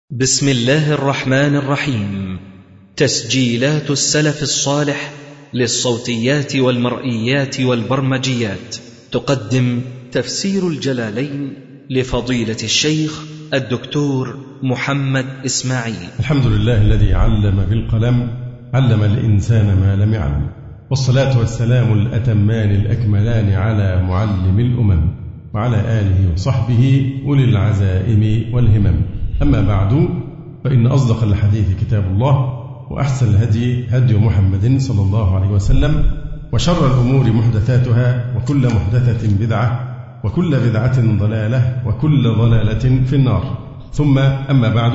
بسم الله الرحمن الرحيم. تسجيلات السلف الصالح للصوتيات والمرئيات والبرمجيات تقدم تفسير الجلالين لفضيلة الشيخ الدكتور محمد إسماعيل. الحمد لله الذي علم بالقلم، علم الإنسان ما لم يعلم، والصلاة والسلام الأتمان الأكملان على معلم الأمم وعلى آله وصحبه أولي العزائم والهمم. أما بعد، فإن أصدق الحديث كتاب الله، وأحسن الهدي هدي محمد صلى الله عليه وسلم، وشر الأمور محدثاتها، وكل محدثة بدعة، وكل بدعة ضلالة، وكل ضلالة في النار. ثم أما بعد،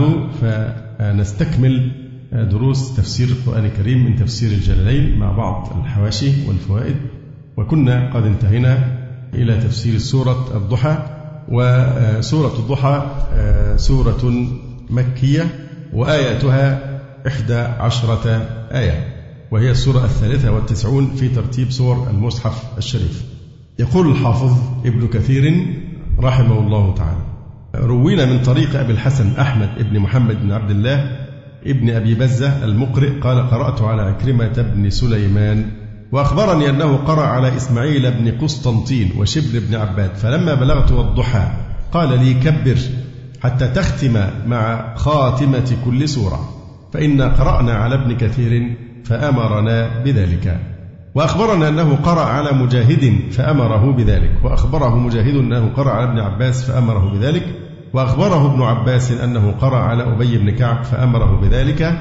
فنستكمل دروس تفسير القرآن الكريم من تفسير الجلالين مع بعض الحواشي والفوائد، وكنا قد انتهينا إلى تفسير سورة الضحى. وسورة الضحى سورة مكية، وآياتها 11 آية، وهي السورة 93 في ترتيب سور المصحف الشريف. يقول الحافظ ابن كثير رحمه الله تعالى: روينا من طريق أبي الحسن أحمد ابن محمد بن عبد الله ابن أبي بزة المقرئ قال: قرأت على عكرمة بن سليمان، وأخبرني أنه قرأ على إسماعيل بن قسطنطين وشبل بن عباد، فلما بلغت والضحى قال لي: كبر حتى تختم مع خاتمة كل سورة، فإنا قرأنا على ابن كثير فأمرنا بذلك. وأخبرنا أنه قرأ على مجاهد فأمره بذلك، وأخبره مجاهد أنه قرأ على ابن عباس فأمره بذلك، وأخبره ابن عباس أنه قرأ على أبي بن كعب فأمره بذلك،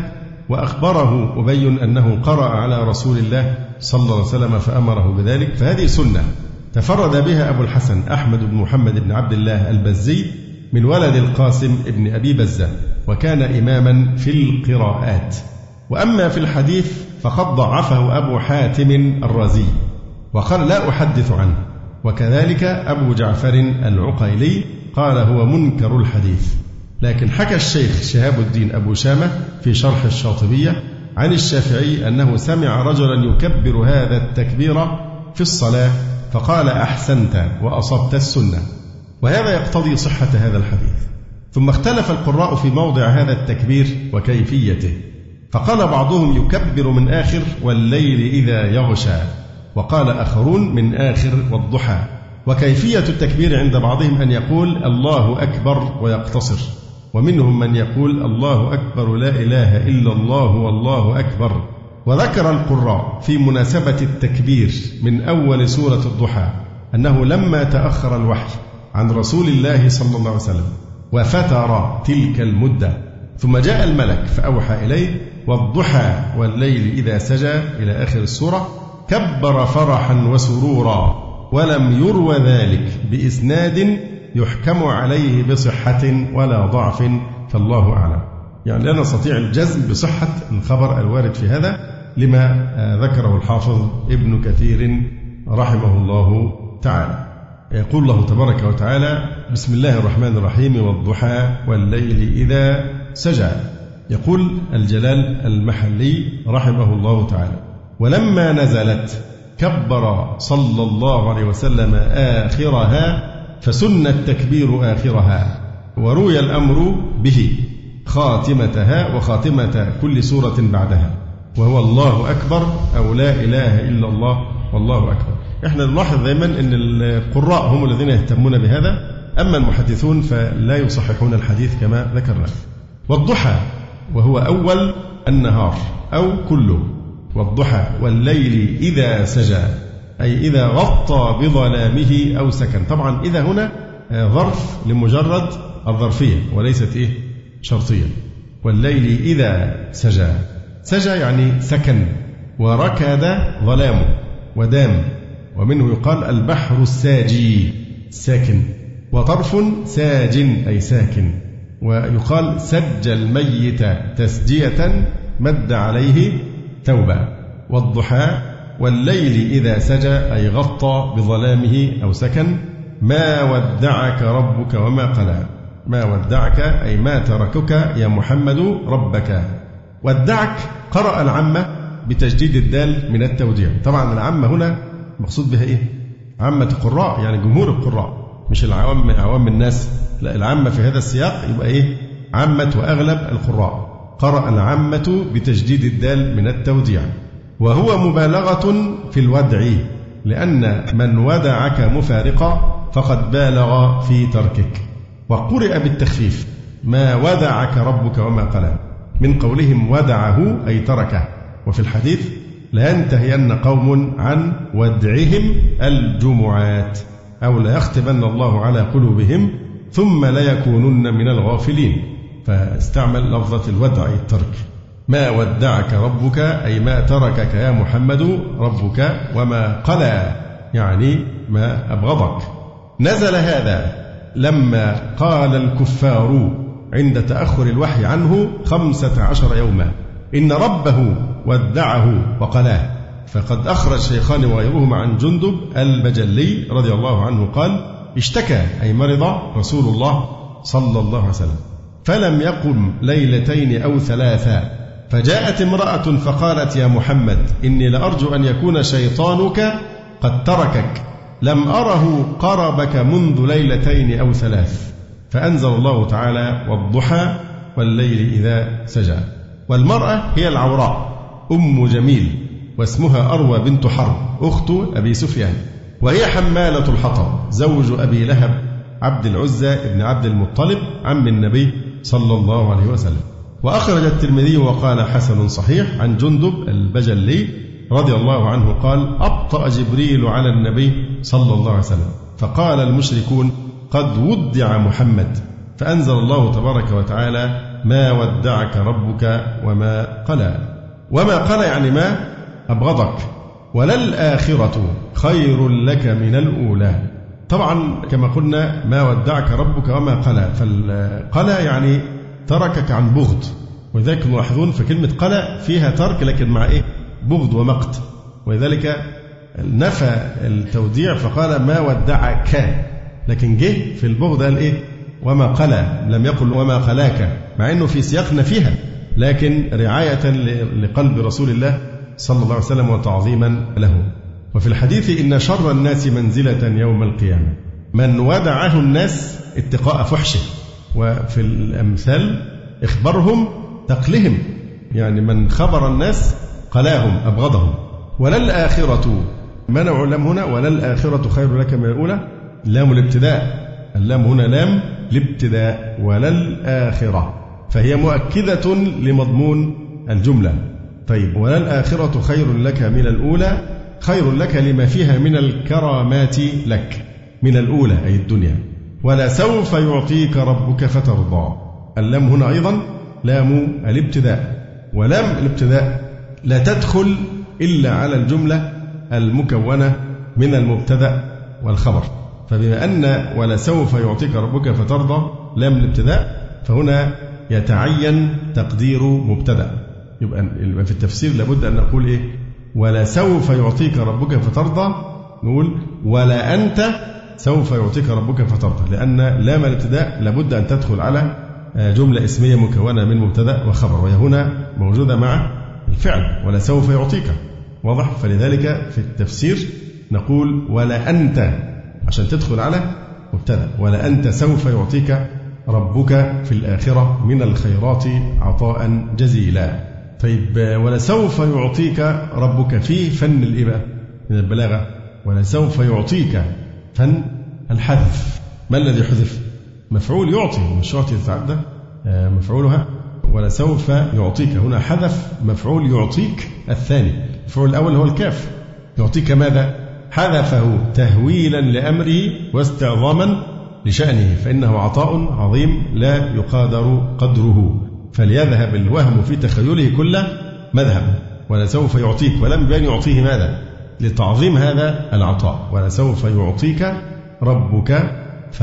وأخبره أبي أنه قرأ على رسول الله صلى الله عليه وسلم فأمره بذلك. فهذه سنة تفرد بها أبو الحسن أحمد بن محمد بن عبد الله البزي من ولد القاسم ابن أبي بزة، وكان إماما في القراءات. وأما في الحديث فقد ضعفه أبو حاتم الرازي وقال: لا أحدث عنه. وكذلك أبو جعفر العقيلي قال: هو منكر الحديث. لكن حكى الشيخ شهاب الدين أبو شامة في شرح الشاطبية عن الشافعي أنه سمع رجلا يكبر هذا التكبير في الصلاة فقال: أحسنت وأصبت السنة. وهذا يقتضي صحة هذا الحديث. ثم اختلف القراء في موضع هذا التكبير وكيفيته، فقال بعضهم يكبر من آخر والليل إذا يغشى، وقال آخرون من آخر والضحى. وكيفية التكبير عند بعضهم أن يقول الله أكبر ويقتصر، ومنهم من يقول الله أكبر لا إله إلا الله والله أكبر. وذكر القراء في مناسبة التكبير من أول سورة الضحى أنه لما تأخر الوحي عن رسول الله صلى الله عليه وسلم وفتر تلك المدة، ثم جاء الملك فأوحى إليه والضحى والليل إذا سجى إلى آخر السورة، كبر فرحا وسرورا، ولم يروى ذلك بإسناد يحكم عليه بصحة ولا ضعف، فالله أعلم. يعني لا نستطيع الجزم بصحة الخبر الوارد في هذا لما ذكره الحافظ ابن كثير رحمه الله تعالى. يقول الله تبارك وتعالى: بسم الله الرحمن الرحيم والضحى والليل إذا سجى. يقول الجلال المحلي رحمه الله تعالى: ولما نزلت كبر صلى الله عليه وسلم آخرها، فسن التكبير آخرها، وروي الأمر به خاتمتها وخاتمة كل سورة بعدها، وهو الله أكبر أو لا إله إلا الله والله أكبر. إحنا نلاحظ دائما أن القراء هم الذين يهتمون بهذا، أما المحدثون فلا يصححون الحديث كما ذكرنا. والضحى وهو أول النهار أو كله، والضحى والليل إذا سجى أي إذا غطى بظلامه أو سكن. طبعا إذا هنا ظرف لمجرد الظرفية وليست شرطية. والليل إذا سجى، سجى يعني سكن، وركد ظلامه ودام، ومنه يقال البحر الساجي ساكن، وطرف ساج أي ساكن، ويقال سج الميت تسجية مد عليه توبة. والضحى والليل إذا سجى أي غطى بظلامه أو سكن. ما ودعك ربك وما قلى، ما ودعك أي ما تركك يا محمد ربك. ودعك قرأ العامة بتجديد الدال من التوديع. طبعا العامة هنا مقصود بها عامة القراء، يعني جمهور القراء، مش العوام عوام الناس، لا، العامة في هذا السياق يبقى عامة وأغلب القراء قرأ العامة بتجديد الدال من التوديع، وهو مبالغة في الودع، لأن من ودعك مفارقا فقد بالغ في تركك. وقرئ بالتخفيف ما ودعك ربك وما قلى، من قولهم ودعه أي تركه. وفي الحديث لا ينتهين قوم عن ودعهم الجمعات أو لا يختبن الله على قلوبهم ثم لا يكونن من الغافلين، فاستعمل لفظة الودع الترك. ما ودعك ربك أي ما تركك يا محمد ربك وما قلى يعني ما أبغضك. نزل هذا لما قال الكفار عند تأخر الوحي عنه 15 يوما إن ربه ودعه وقلاه. فقد أخرج شيخان وغيرهما عن جندب البجلي رضي الله عنه قال اشتكى أي مرض رسول الله صلى الله عليه وسلم فلم يقم ليلتين أو ثلاثا، فجاءت امرأة فقالت يا محمد إني لأرجو أن يكون شيطانك قد تركك، لم أره قربك منذ ليلتين أو ثلاث. فأنزل الله تعالى والضحى والليل إذا سجى. والمرأة هي العوراء أم جميل، واسمها أروى بنت حرب أخت أبي سفيان، وهي حمالة الحطب زوج أبي لهب عبد العزى ابن عبد المطلب عم النبي صلى الله عليه وسلم. وأخرج الترمذي وقال حسن صحيح عن جندب البجلي رضي الله عنه قال أبطأ جبريل على النبي صلى الله عليه وسلم فقال المشركون قد ودع محمد، فأنزل الله تبارك وتعالى ما ودعك ربك وما قلى. وما قلى يعني ما أبغضك. وللآخرة خير لك من الأولى. طبعا كما قلنا ما ودعك ربك وما قلى، فالقلى يعني تركك عن بغض، ولذلك ملاحظون فكلمة قلى فيها ترك لكن مع بغض ومقت، ولذلك نفى التوديع فقال ما ودعك، لكن جه في البغض قال وما قلى، لم يقل وما قلاك، مع أنه في سياق نفيها لكن رعاية لقلب رسول الله صلى الله عليه وسلم وتعظيما له. وفي الحديث إن شر الناس منزلة يوم القيامة من ودعه الناس اتقاء فحشه، وفي الأمثال إخبرهم تقلهم، يعني من خبر الناس قلاهم أبغضهم. وللآخرة منع اللام هنا، وللآخرة خير لك من الأولى لام الابتداء، اللام هنا لام الابتداء وللآخرة، فهي مؤكدة لمضمون الجملة. طيب وللآخرة خير لك من الأولى، خير لك لما فيها من الكرامات لك من الأولى أي الدنيا. ولسوف يعطيك ربك فترضى، اللام هنا أيضا لام الابتداء، ولام الابتداء لا تدخل إلا على الجملة المكونة من المبتدأ والخبر، فبما أن ولسوف يعطيك ربك فترضى لام الابتداء فهنا يتعين تقدير مبتدأ. يبقى في التفسير لابد أن نقول ولسوف يعطيك ربك فترضى، نقول ولا أنت سوف يعطيك ربك فترضى، لأن لام الابتداء لابد أن تدخل على جملة اسمية مكونة من مبتدأ وخبر، وهي هنا موجودة مع الفعل ولا سوف يعطيك، واضح؟ فلذلك في التفسير نقول ولا أنت عشان تدخل على مبتدأ، ولا أنت سوف يعطيك ربك في الآخرة من الخيرات عطاء جزيلا. طيب ولسوف يعطيك ربك في فن الإباء من البلاغة، ولسوف يعطيك فن الحذف. ما الذي حذف؟ مفعول يعطي، مش يعطي يتعدى مفعولها، ولسوف يعطيك هنا حذف مفعول يعطيك الثاني، المفعول الأول هو الكاف، يعطيك ماذا؟ حذفه تهويلا لأمره واستعظاما لشأنه، فإنه عطاء عظيم لا يقادر قدره، فليذهب الوهم في تخيله كل مذهب. ولسوف يعطيك ولم بين يعطيه ماذا؟ لتعظيم هذا العطاء. ولسوف يعطيك ربك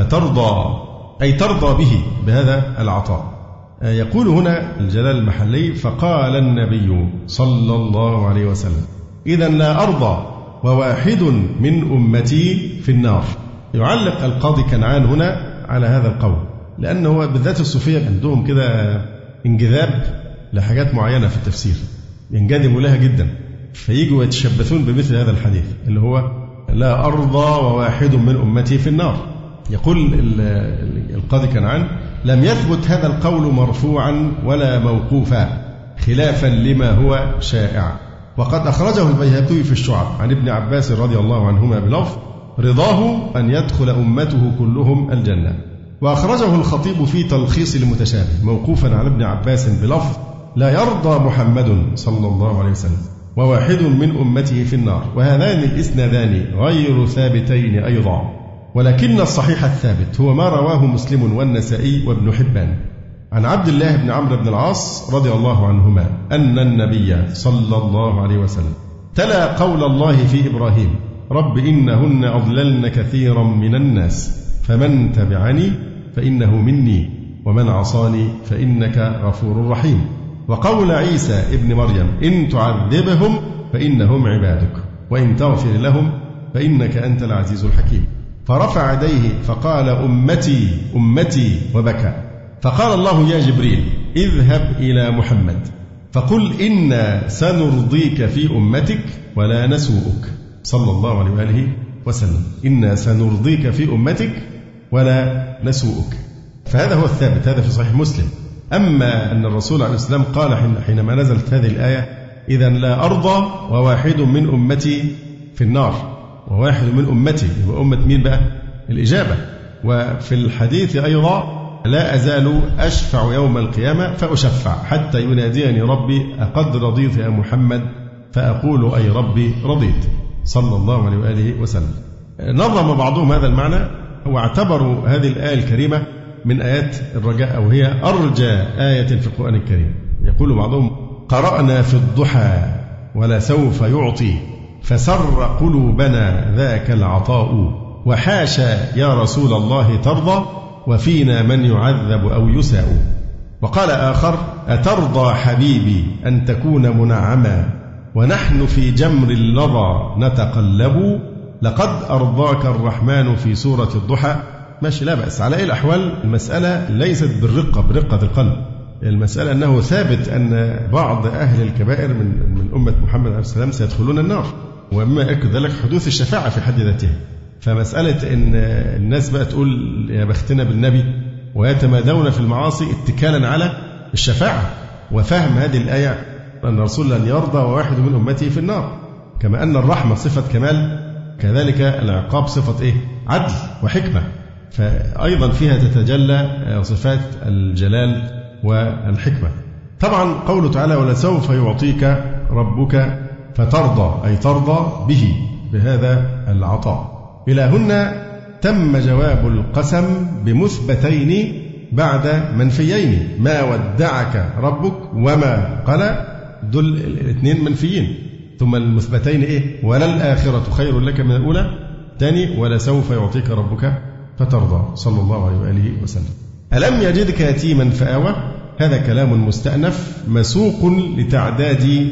فترضى أي ترضى به بهذا العطاء. يقول هنا الجلال المحلي فقال النبي صلى الله عليه وسلم إذا لا أرضى وواحد من أمتي في النار. يعلق القاضي كنعان هنا على هذا القول، لأنه بالذات الصوفية عندهم كده انجذاب لحاجات معينة في التفسير ينجذبوا لها جدا، فييجوا يتشبثون بمثل هذا الحديث اللي هو لا أرضى وواحد من أمتي في النار. يقول القاضي كنعان لم يثبت هذا القول مرفوعا ولا موقوفا خلافا لما هو شائع. وقد أخرجه البيهقي في الشعب عن ابن عباس رضي الله عنهما بلفظ رضاه أن يدخل أمته كلهم الجنة. وأخرجه الخطيب في تلخيص المتشابه موقوفا على ابن عباس بلفظ لا يرضى محمد صلى الله عليه وسلم وواحد من أمته في النار. وهذان الإسنادان غير ثابتين أيضا، ولكن الصحيح الثابت هو ما رواه مسلم والنسائي وابن حبان عن عبد الله بن عمرو بن العاص رضي الله عنهما أن النبي صلى الله عليه وسلم تلا قول الله في إبراهيم رب إنهن أضللن كثيرا من الناس فمن تبعني فإنه مني ومن عصاني فإنك غفور رحيم. وقول عيسى ابن مريم إن تعذبهم فإنهم عبادك وإن تغفر لهم فإنك أنت العزيز الحكيم. فرفع يديه فقال أمتي أمتي وبكى. فقال الله يا جبريل اذهب إلى محمد فقل إنا سنرضيك في أمتك ولا نسوءك صلى الله عليه وآله وسلم. إنا سنرضيك في أمتك ولا نسوءك. فهذا هو الثابت، هذا في صحيح مسلم. أما أن الرسول عليه السلام قال حينما نزلت هذه الآية إذا لا أرضى وواحد من أمتي في النار، وواحد من أمتي وأمة مين بقى؟ الإجابة. وفي الحديث أيضا لا أزال أشفع يوم القيامة فأشفع حتى يناديني ربي أقد رضيت يا محمد فأقول أي ربي رضيت صلى الله عليه وآله وسلم. نظم بعضهم هذا المعنى واعتبروا هذه الآية الكريمة من آيات الرجاء، أو هي أرجى آية في القرآن الكريم. يقول بعضهم قرأنا في الضحى ولا سوف يعطي فسر قلوبنا ذاك العطاء وحاشا يا رسول الله ترضى وفينا من يعذب أو يساء. وقال آخر أترضى حبيبي أن تكون منعما ونحن في جمر اللظى نتقلب لقد أرضاك الرحمن في سورة الضحى. ماشي، لا بأس. على أي الأحوال المسألة ليست برقة القلب. المسألة أنه ثابت أن بعض أهل الكبائر من أمة محمد عليه السلام سيدخلون النار، ومما يؤكد ذلك حدوث الشفاعة في حد ذاتها. فمسألة أن الناس بقى تقول يا بختنا بالنبي ويتمادون في المعاصي اتكالا على الشفاعة، وفهم هذه الآية أن الرسول لن يرضى وواحد من أمته في النار. كما أن الرحمة صفة كمال كذلك العقاب صفة عدل وحكمة، فأيضا فيها تتجلى صفات الجلال والحكمة. طبعا قوله تعالى ولسوف يعطيك ربك فترضى أي ترضى به بهذا العطاء. إلى هنا تم جواب القسم بمثبتين بعد منفيين. ما ودعك ربك وما قال، دول الاثنين منفيين. ثم المثبتين وللآخرة خير لك من الأولى. ثاني ولسوف يعطيك ربك فترضى صلى الله عليه وآله وسلم. ألم يجدك يتيما فآوى، هذا كلام مستأنف مسوق لتعداد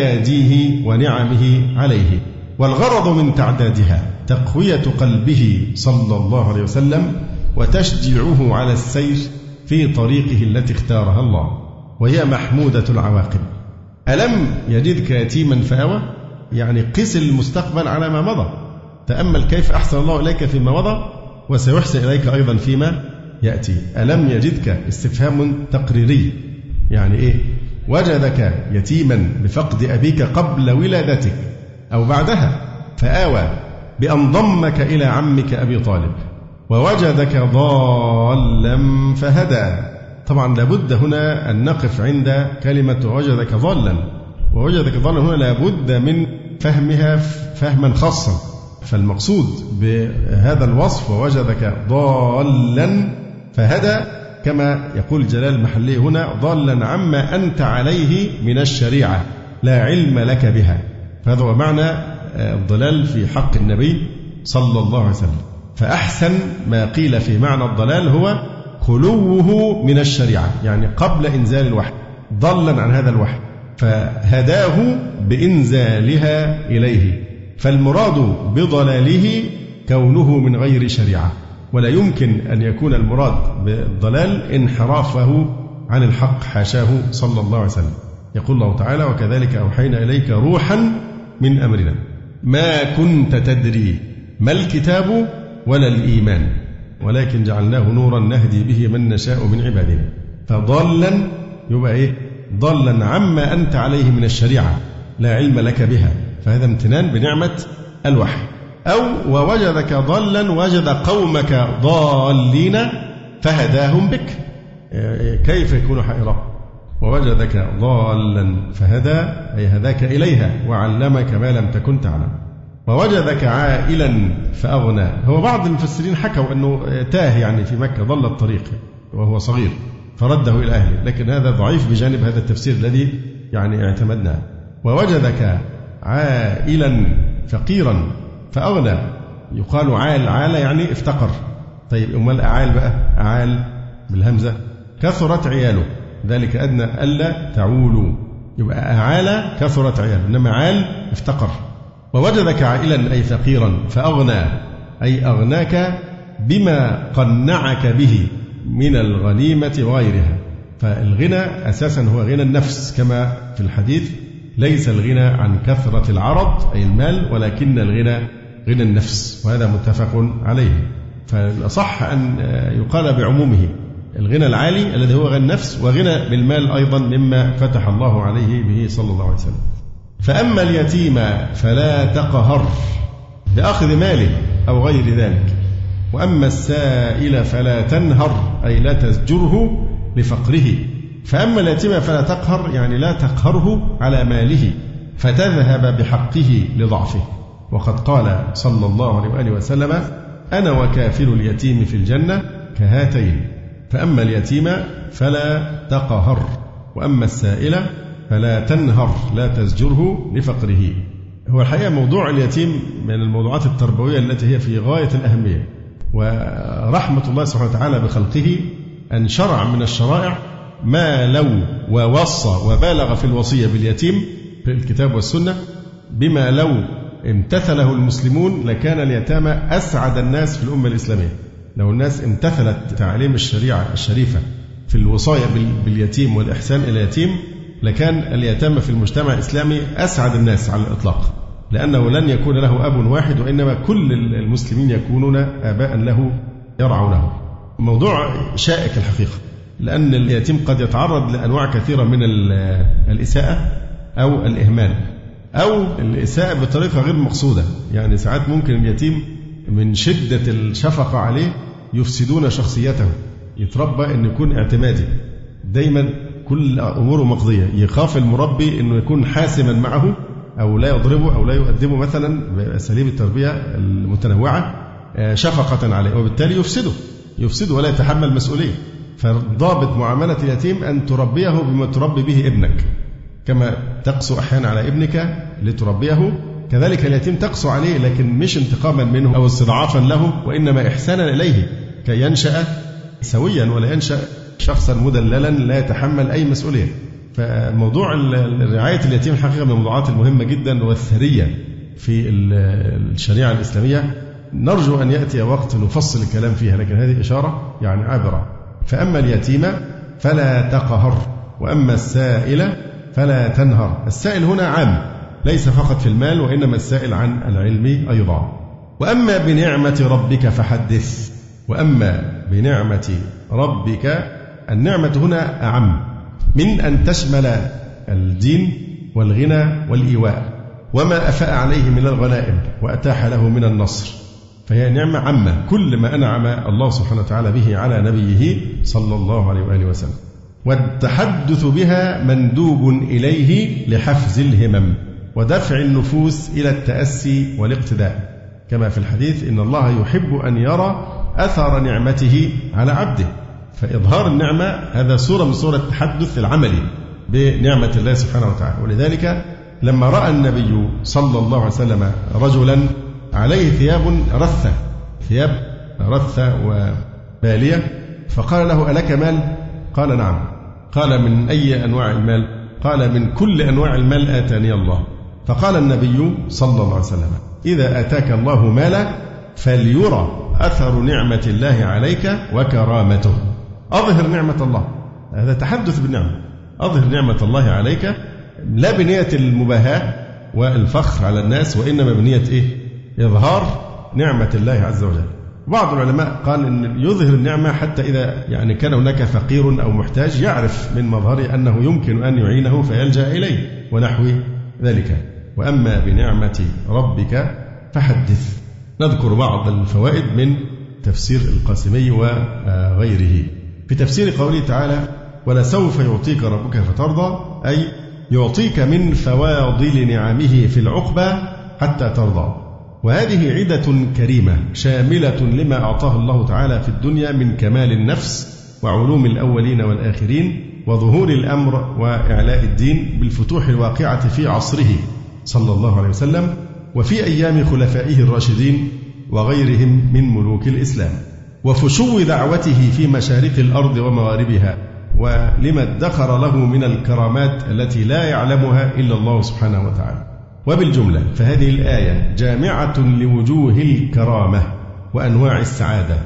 أياديه ونعمه عليه، والغرض من تعدادها تقوية قلبه صلى الله عليه وسلم وتشجيعه على السير في طريقه التي اختارها الله، وهي محمودة العواقب. ألم يجدك يتيما فآوى، يعني قس المستقبل على ما مضى. تأمل كيف أحسن الله إليك فيما مضى وسيحسن إليك أيضا فيما يأتي. ألم يجدك استفهام تقريري، يعني وجدك يتيما بفقد أبيك قبل ولادتك أو بعدها، فآوى بأن ضمك إلى عمك أبي طالب، ووجدك ضالا فهدى. طبعا لابد هنا أن نقف عند كلمة وجدك ضالا. ووجدك ضالا هنا لابد من فهمها فهما خاصا. فالمقصود بهذا الوصف ووجدك ضالا فهدى، كما يقول جلال المحلي هنا ضالا عما أنت عليه من الشريعة لا علم لك بها. فهذا هو معنى الضلال في حق النبي صلى الله عليه وسلم. فأحسن ما قيل في معنى الضلال هو خلوه من الشريعة، يعني قبل إنزال الوحي، ضلا عن هذا الوحي فهداه بإنزالها إليه. فالمراد بضلاله كونه من غير شريعة، ولا يمكن أن يكون المراد بالضلال انحرافه عن الحق، حاشاه صلى الله عليه وسلم. يقول الله تعالى وكذلك أوحينا إليك روحا من أمرنا ما كنت تدري ما الكتاب ولا الإيمان ولكن جعلناه نورا نهدي به من نشاء من عبادنا. فضالا يبقى إيه؟ ضالا عما أنت عليه من الشريعة لا علم لك بها، فهذا امتنان بنعمة الوحي. أو ووجدك ضالا وجد قومك ضالين فهداهم بك. كيف يكون حائرا؟ ووجدك ضالا فهدى أي هداك إليها وعلمك ما لم تكن تعلم. ووجدك عائلا فأغنى. هو بعض المفسرين حكوا أنه تاه يعني في مكة، ضل الطريق وهو صغير فرده إلى أهله، لكن هذا ضعيف بجانب هذا التفسير الذي يعني اعتمدناه. ووجدك عائلا فقيرا فأغنى. يقال عال يعني افتقر. طيب أمال أعال بقى؟ أعال بالهمزة كثرت عياله، ذلك أدنى ألا تعولوا. يبقى أعال كثرت عياله، إنما عال افتقر. ووجدك عائلا أي فقيرا فأغنى أي أغناك بما قنعك به من الغنيمة وغيرها. فالغنى أساسا هو غنى النفس كما في الحديث: ليس الغنى عن كثرة العرض أي المال، ولكن الغنى غنى النفس، وهذا متفق عليه. فالأصح أن يقال بعمومه الغنى العالي الذي هو غنى النفس، وغنى بالمال أيضا مما فتح الله عليه به صلى الله عليه وسلم. فأما اليتيم فلا تقهر بأخذ ماله أو غير ذلك، وأما السائل فلا تنهر أي لا تزجره لفقره. فأما اليتيم فلا تقهر يعني لا تقهره على ماله فتذهب بحقه لضعفه. وقد قال صلى الله عليه وآله وسلم: أنا وكافل اليتيم في الجنة كهاتين. فأما اليتيم فلا تقهر، وأما السائل فلا تنهر لا تزجره لفقره. هو الحقيقة موضوع اليتيم من الموضوعات التربوية التي هي في غاية الأهمية، ورحمة الله سبحانه وتعالى بخلقه أن شرع من الشرائع ما لو ووصى وبالغ في الوصية باليتيم في الكتاب والسنة بما لو امتثله المسلمون لكان اليتامى أسعد الناس في الأمة الإسلامية. لو الناس امتثلت تعاليم الشريعة الشريفة في الوصاية باليتيم والإحسان إلى اليتيم لكان اليتامى في المجتمع الإسلامي أسعد الناس على الإطلاق، لأنه لن يكون له أب واحد، وإنما كل المسلمين يكونون آباء له يرعونه. موضوع شائك الحقيقة، لأن اليتيم قد يتعرض لأنواع كثيرة من الإساءة أو الإهمال، أو الإساءة بطريقة غير مقصودة. يعني ساعات ممكن اليتيم من شدة الشفقة عليه يفسدون شخصيته، يتربى أن يكون اعتمادي دايما، كل أموره مقضية، يخاف المربي أنه يكون حاسما معه أو لا يضربه أو لا يؤدبه مثلا بأساليب التربية المتنوعة شفقة عليه، وبالتالي يفسده ولا يتحمل مسؤولية. فضابط معاملة اليتيم أن تربيه بما تربي به ابنك، كما تقسو أحيانا على ابنك لتربيه، كذلك اليتيم تقسو عليه، لكن مش انتقاما منه أو استضعافا له، وإنما إحسانا إليه كي ينشأ سويا ولا ينشأ شخصا مدللا لا يتحمل أي مسؤولية. فموضوع رعاية اليتيم حقيقة من الموضوعات المهمة جدا والثرية في الشريعة الإسلامية. نرجو أن يأتي وقت نفصل الكلام فيها، لكن هذه إشارة يعني عابرة. فأما اليتيم فلا تقهر، وأما السائل فلا تنهر. السائل هنا عام ليس فقط في المال، وإنما السائل عن العلم أيضا. وأما بنعمة ربك فحدث. وأما بنعمة ربك، النعمة هنا أعم من أن تشمل الدين والغنى والإيواء وما أفاء عليه من الغنائم وأتاح له من النصر، فهي نعمة عامة، كل ما أنعم الله سبحانه وتعالى به على نبيه صلى الله عليه وآله وسلم. والتحدث بها مندوب إليه لحفز الهمم ودفع النفوس إلى التأسي والاقتداء، كما في الحديث: إن الله يحب أن يرى أثر نعمته على عبده. فإظهار النعمة هذا صورة من صور التحدث العملي بنعمة الله سبحانه وتعالى. ولذلك لما رأى النبي صلى الله عليه وسلم رجلا عليه ثياب رثة وبالية، فقال له: ألك مال؟ قال: نعم. قال: من أي أنواع المال؟ قال: من كل أنواع المال آتاني الله. فقال النبي صلى الله عليه وسلم: إذا آتاك الله مالا فليرى أثر نعمة الله عليك وكرامته. أظهر نعمة الله، هذا تحدث بالنعمة. أظهر نعمة الله عليك لا بنية المباهاة والفخر على الناس، وإنما بنية إظهار نعمة الله عز وجل. بعض العلماء قال إن يظهر النعمة حتى إذا يعني كان هناك فقير أو محتاج يعرف من مظهره أنه يمكن أن يعينه فيلجأ إليه ونحو ذلك. وأما بنعمة ربك فحدث. نذكر بعض الفوائد من تفسير القاسمي وغيره. في تفسير قوله تعالى ولسوف يعطيك ربك فترضى، أي يعطيك من فواضل نعمه في العقبى حتى ترضى. وهذه عدة كريمة شاملة لما أعطاه الله تعالى في الدنيا من كمال النفس وعلوم الأولين والآخرين وظهور الأمر وإعلاء الدين بالفتوح الواقعة في عصره صلى الله عليه وسلم وفي أيام خلفائه الراشدين وغيرهم من ملوك الإسلام، وفشو دعوته في مشارق الأرض ومغاربها، ولما ادخر له من الكرامات التي لا يعلمها إلا الله سبحانه وتعالى. وبالجملة فهذه الآية جامعة لوجوه الكرامة وأنواع السعادة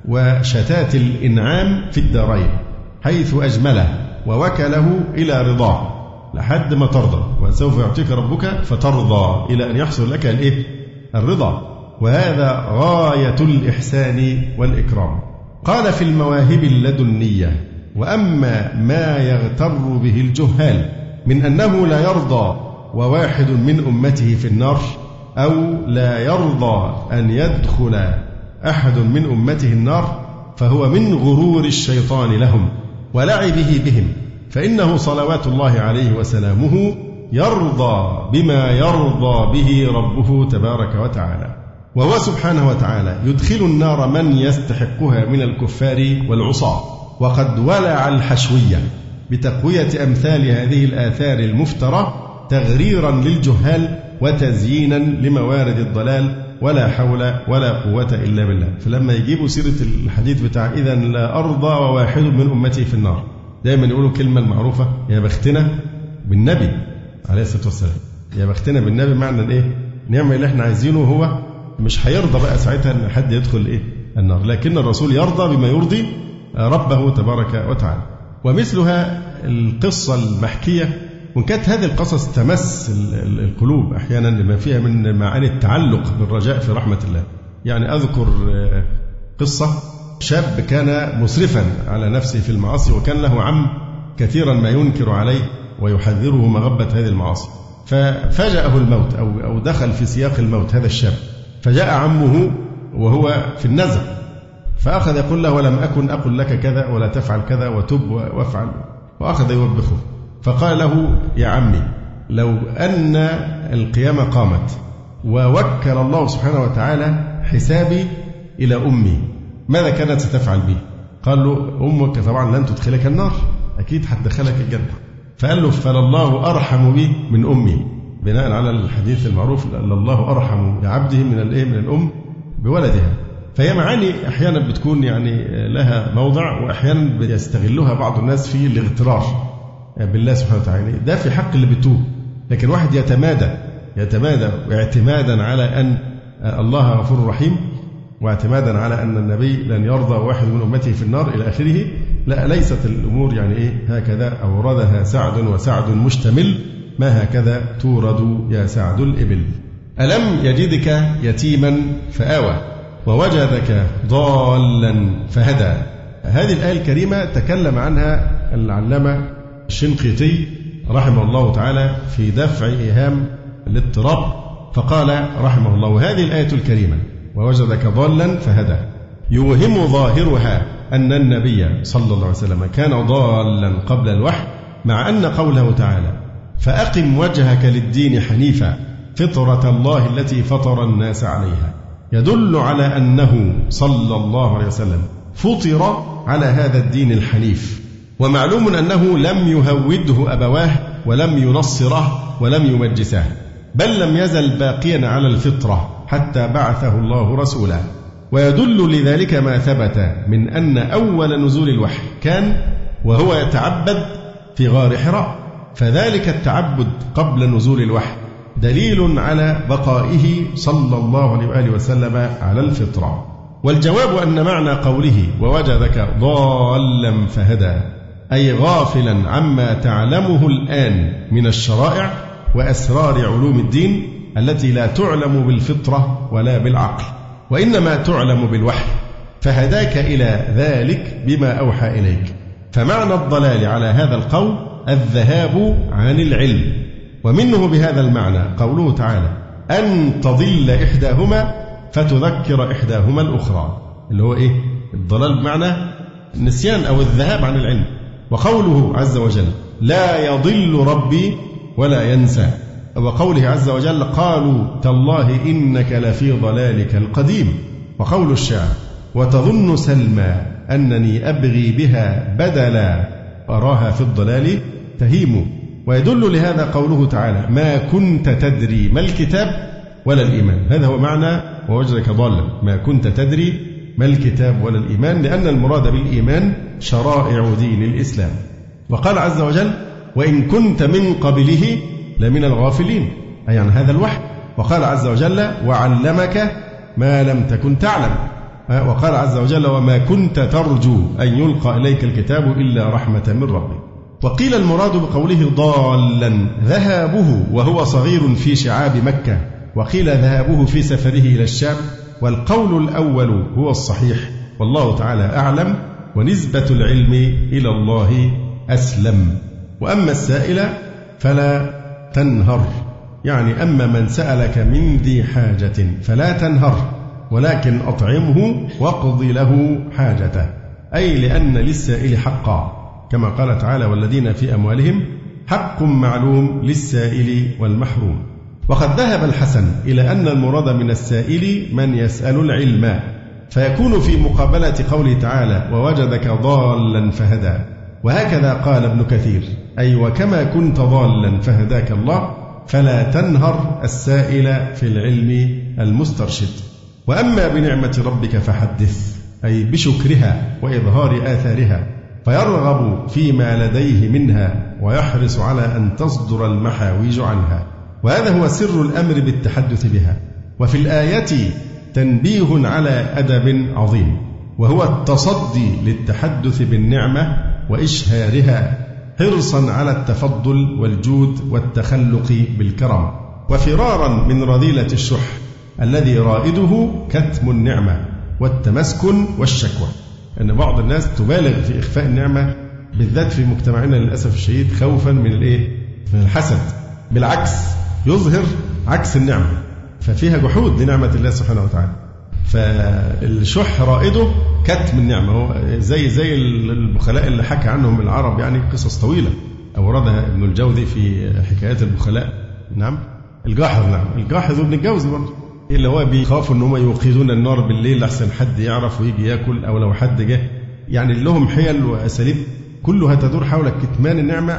وشتات الإنعام في الدارين، حيث أجمله ووكله إلى رضاه لحد ما ترضى، وسوف يعطيك ربك فترضى إلى أن يحصل لك الرضا، وهذا غاية الإحسان والإكرام. قال في المواهب اللدنية وأما ما يغتر به الجهال من أنه لا يرضى وواحد من أمته في النار، أو لا يرضى أن يدخل أحد من أمته النار، فهو من غرور الشيطان لهم ولعبه بهم، فإنه صلوات الله عليه وسلامه يرضى بما يرضى به ربه تبارك وتعالى، وهو سبحانه وتعالى يدخل النار من يستحقها من الكفار والعصاة. وقد ولع الحشوية بتقوية أمثال هذه الآثار المفترة تغريرا للجهال وتزيينا لموارد الضلال، ولا حول ولا قوة إلا بالله. فلما يجيبوا سيرة الحديث بتاع إذا لا أرضى وواحد من أمتي في النار، دائما يقولوا كلمة المعروفة يا بختنا بالنبي عليه الصلاة والسلام. يا بختنا بالنبي معنى إيه؟ نعمل اللي احنا عايزينه، هو مش هيرضى بقى ساعتها أن حد يدخل النار، لكن الرسول يرضى بما يرضي ربه تبارك وتعالى. ومثلها القصة المحكية، وإن كانت هذه القصص تمس القلوب أحيانا لما فيها من معاني التعلق بالرجاء في رحمة الله. يعني أذكر قصة شاب كان مسرفا على نفسه في المعاصي، وكان له عم كثيرا ما ينكر عليه ويحذره مغبة هذه المعاصي، ففاجأه الموت أو دخل في سياق الموت هذا الشاب، فجاء عمه وهو في النزع فأخذ يقول له ولم أكن أقل لك كذا ولا تفعل كذا وتب وافعل، وأخذ يوبخه. فقال له يا عمي لو أن القيامة قامت ووكل الله سبحانه وتعالى حسابي إلى أمي ماذا كانت ستفعل بي؟ قال له أمك طبعا لن تدخلك النار، أكيد هتدخلك الجنة. فقال له فلله أرحم بي من أمي، بناء على الحديث المعروف الله أرحم بعبده من الأم بولدها. فهي معاني أحيانا بتكون يعني لها موضع، وأحيانا بيستغلها بعض الناس في الاغترار بالله سبحانه وتعالى. ده في حق اللي بتوب، لكن واحد يتمادى اعتمادا على أن الله غفور رحيم، واعتمادا على أن النبي لن يرضى واحد من أمته في النار إلى آخره. لا، ليست الأمور يعني هكذا أوردها سعد وسعد مشتمل، ما هكذا تورد يا سعد الإبل. ألم يجدك يتيما فآوى ووجدك ضالا فهدى. هذه الآية الكريمة تكلم عنها العلامة الشنقيطي رحمه الله تعالى في دفع إيهام الاضطراب، فقال رحمه الله وهذه الآية الكريمة ووجدك ضالا فهدى يوهم ظاهرها أن النبي صلى الله عليه وسلم كان ضالا قبل الوحي، مع أن قوله تعالى فأقم وجهك للدين حنيفا فطرة الله التي فطر الناس عليها يدل على أنه صلى الله عليه وسلم فطر على هذا الدين الحنيف. ومعلوم أنه لم يهوده أبواه ولم ينصره ولم يمجسه، بل لم يزل باقيا على الفطرة حتى بعثه الله رسولا. ويدل لذلك ما ثبت من أن أول نزول الوحي كان وهو يتعبد في غار حراء، فذلك التعبد قبل نزول الوحي دليل على بقائه صلى الله عليه وآله وسلم على الفطرة. والجواب أن معنى قوله ووجدك ضالا فهدى أي غافلا عما تعلمه الآن من الشرائع وأسرار علوم الدين التي لا تعلم بالفطرة ولا بالعقل، وإنما تعلم بالوحي، فهداك إلى ذلك بما أوحى إليك. فمعنى الضلال على هذا القول الذهاب عن العلم، ومنه بهذا المعنى قوله تعالى أن تضل إحداهما فتذكر إحداهما الأخرى، اللي هو إيه؟ الضلال بمعنى النسيان أو الذهاب عن العلم. وقوله عز وجل لا يضل ربي ولا ينسى، وقوله عز وجل قالوا تالله إنك لفي ضلالك القديم. وقول الشاعر وتظن سلمى أنني أبغي بها بدلا أراها في الضلال تهيم. ويدل لهذا قوله تعالى ما كنت تدري ما الكتاب ولا الإيمان، هذا هو معنى ووجدك ضالا، ما كنت تدري ما الكتاب ولا الإيمان، لأن المراد بالإيمان شرائع دين الإسلام. وقال عز وجل وإن كنت من قبله لمن الغافلين، أي عن هذا الوحي. وقال عز وجل وعلمك ما لم تكن تعلم. وقال عز وجل وما كنت ترجو أن يلقى إليك الكتاب إلا رحمة من ربك. وقيل المراد بقوله ضالا ذهابه وهو صغير في شعاب مكة، وقيل ذهابه في سفره إلى الشام، والقول الأول هو الصحيح والله تعالى أعلم، ونسبة العلم إلى الله أسلم. وأما السائل فلا تنهر، يعني أما من سألك من ذي حاجة فلا تنهر، ولكن أطعمه واقض له حاجته، أي لأن للسائل حقا، كما قال تعالى والذين في أموالهم حق معلوم للسائل والمحروم. وقد ذهب الحسن إلى أن المراد من السائل من يسأل العلم، فيكون في مقابلة قوله تعالى ووجدك ضالا فهدى. وهكذا قال ابن كثير أي وكما كنت ضالا فهداك الله فلا تنهر السائل في العلم المسترشد. وأما بنعمة ربك فحدث، أي بشكرها وإظهار آثارها، فيرغب فيما لديه منها ويحرص على أن تصدر المحاويج عنها، وهذا هو سر الأمر بالتحدث بها. وفي الآية تنبيه على أدب عظيم، وهو التصدي للتحدث بالنعمة وإشهارها حرصا على التفضل والجود والتخلق بالكرم، وفرارا من رذيلة الشح الذي رائده كتم النعمة والتمسكن والشكوى. أن بعض الناس تبالغ في إخفاء النعمة بالذات في مجتمعنا للأسف الشديد خوفا من من الحسد، بالعكس يظهر عكس النعمة، ففيها جحود لنعمة الله سبحانه وتعالى. فالشح رائده كتم النعمة، هو زي البخلاء اللي حكى عنهم العرب، يعني قصص طويلة أوردها ابن الجوزي في حكايات البخلاء. نعم الجاحظ، نعم الجاحظ ابن الجوزي برضه، اللي هو بيخافوا ان هم يوقدون النار بالليل لحسن حد يعرف ويجي ياكل، او لو حد جه، يعني لهم حيل واساليب كلها تدور حول كتمان النعمه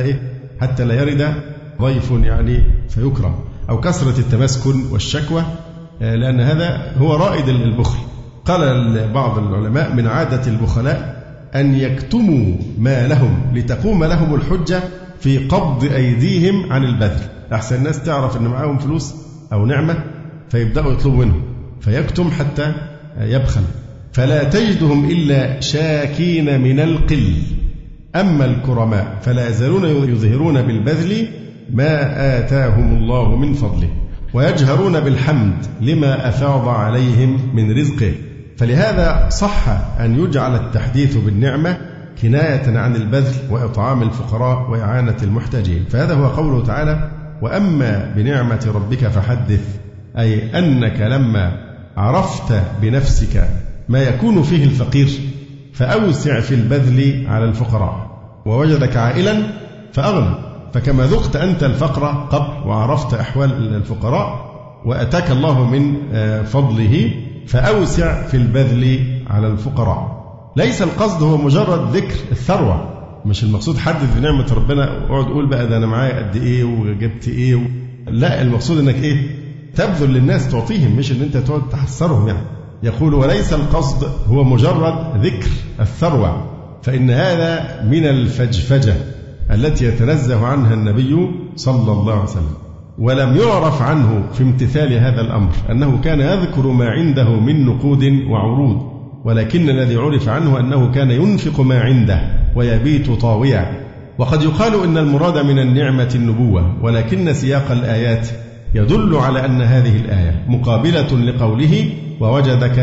حتى لا يرد ضيف يعني فيكرم، او كثره التمسكن والشكوى، لان هذا هو رائد البخل. قال بعض العلماء من عاده البخلاء ان يكتموا ما لهم لتقوم لهم الحجه في قبض ايديهم عن البذل، احسن الناس تعرف ان معاهم فلوس او نعمه فيبدأوا يطلبوا منه فيكتم حتى يبخل، فلا تجدهم إلا شاكين من القل. أما الكرماء فلا يزالون يظهرون بالبذل ما آتاهم الله من فضله، ويجهرون بالحمد لما أفاض عليهم من رزقه. فلهذا صح أن يجعل التحديث بالنعمة كناية عن البذل وإطعام الفقراء وإعانة المحتاجين. فهذا هو قوله تعالى وأما بنعمة ربك فحدث، أي أنك لما عرفت بنفسك ما يكون فيه الفقير فأوسع في البذل على الفقراء، ووجدك عائلا فأغنى، فكما ذقت أنت الفقر قبل وعرفت أحوال الفقراء وأتاك الله من فضله فأوسع في البذل على الفقراء. ليس القصد هو مجرد ذكر الثروة، مش المقصود حدث بنعمة ربنا واقعد قول بقى ده أنا معايا قد إيه وجبت إيه لا، المقصود إنك تبذل للناس تعطيهم، مش ان انت تقعد تحسرهم. يعني يقول وليس القصد هو مجرد ذكر الثروة، فإن هذا من الفجفجة التي يتنزه عنها النبي صلى الله عليه وسلم، ولم يعرف عنه في امتثال هذا الأمر أنه كان يذكر ما عنده من نقود وعروض، ولكن الذي عرف عنه أنه كان ينفق ما عنده ويبيت طاويا. وقد يقال إن المراد من النعمة النبوة، ولكن سياق الآيات يدل على أن هذه الآية مقابلة لقوله ووجدك